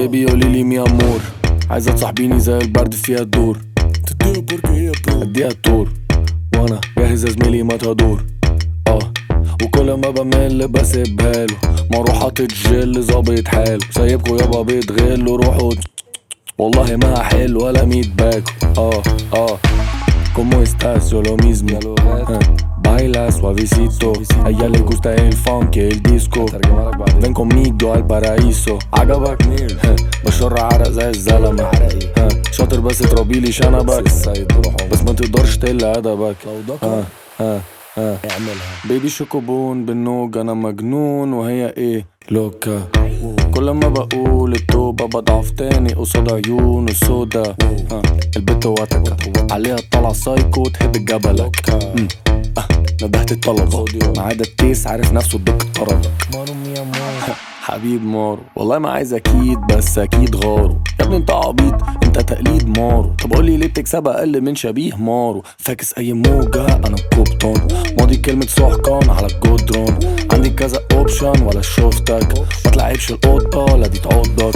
بيبي قوليلي مي امور، عايزة تصاحبيني زي البرد فيها الدور، تديها برج هي برو اديها الطور، وانا جاهز يا زميلي ما تدور. وكل ما بمل بسيبها له، ما اروح حاطط جل ظابط حاله، سايبكوا يابا بيتغلوا روحوا والله ما هحل ولا 100 باكو. Como estás? Yo lo mismo. Baila suavecito. A ella le gusta el funk y el disco. Ven conmigo al paraíso. عجبك؟ بشر عرق زي الزلمة. شاطر بس تربيلي شنبك، بس ما تقدرش تقل أدبك. اعملها بيبي شوكوبون بالنوج، انا مجنون وهي ايه لوكا. كل ما بقول التوبة بضعف تاني قصاد عيون السودا. البت واتكا عليها طلع سايكو تهد جبلك. ندهت الطلبة ما عدا التيس عارف نفسه ادوك الطربة. حبيب مارو والله ما عايز اكيد، بس اكيد غارو يا ابني انت عبيط انت تقليد مارو. طب قولي ليه بتكسب اقل من شبيه مارو؟ فاكس اي موجة انا الكوبتون، ماضي كلمة سحقان على الجدران، عندي كذا اوبشن ولا شفتك، ما تلعبش القطة لا دي تعضك.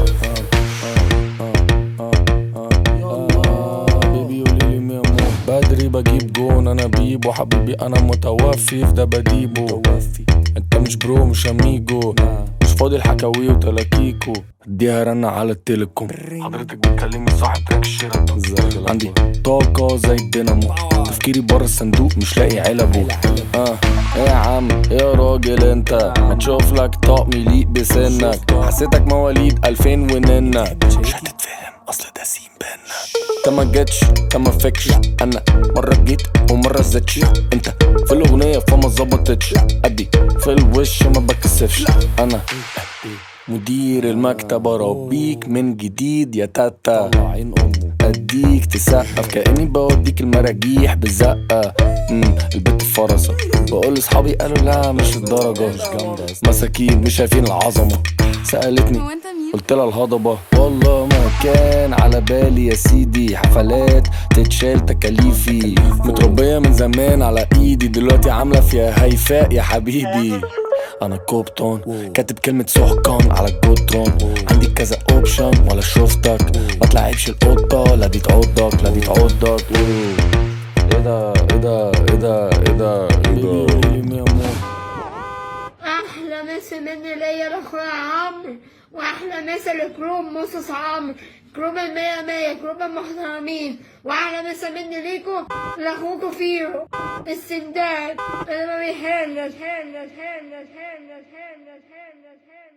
بيبي قوليلي مي امور، بدري بجيب جون انا بيبو حبيبي انا متوفي في ده بديبو. انت مش برو مش اميجو، مش فاضي الحكاوي وتلاكيكو، اديها رنة على التليكوم. حضرتك بتكلمني صاحب تراك الشيراتون، عندي طاقة زي الدينامو، تفكيري بره الصندوق مش لاقي علبه. ايه يا عم ايه يا راجل انت، ما تشوف لك طقم يليق بسنك، حسيتك مواليد 2000 وننا مش هتتفهم اصل ده سين بينا. انت ما جيتش انت ما فيكش، انا مرة جيت ومرة زدتش، انت في الاغنية فما ظبطتش، ادي في الوش ما بكسفش، انا مدير المكتب اربيك من جديد يا تاتا، اديك تسقف كأني بوديك المراجيح بالزقة. البت فرصة بقول لاصحابي قالوا لا مش الدرجة، مساكين مش شايفين العظمة، سألتني قلت لها الهضبة، والله ما كان على بالي يا سيدي حفلات تتشال تكاليفي، متربية من زمان على ايدي دلوقتي عاملة فيها هيفاء يا حبيبي. انا كوبتون كاتب كلمة سحقان على الجدران، عندي كذا اوبشن ولا شفتك، ما تلعبش القطة لا دي تعضك لا دي تعضك. ايه ده ايه ده ايه ده ايه ده ايه ده. احلى مسا مني ليا لاخويا عمرو، واحلى مسا لكروب مصص عمرو، كروب 100 كروب المحترمين، واحلى مسا مني ليكو لاخوكو فيرو السندان اللي ما بيحلش.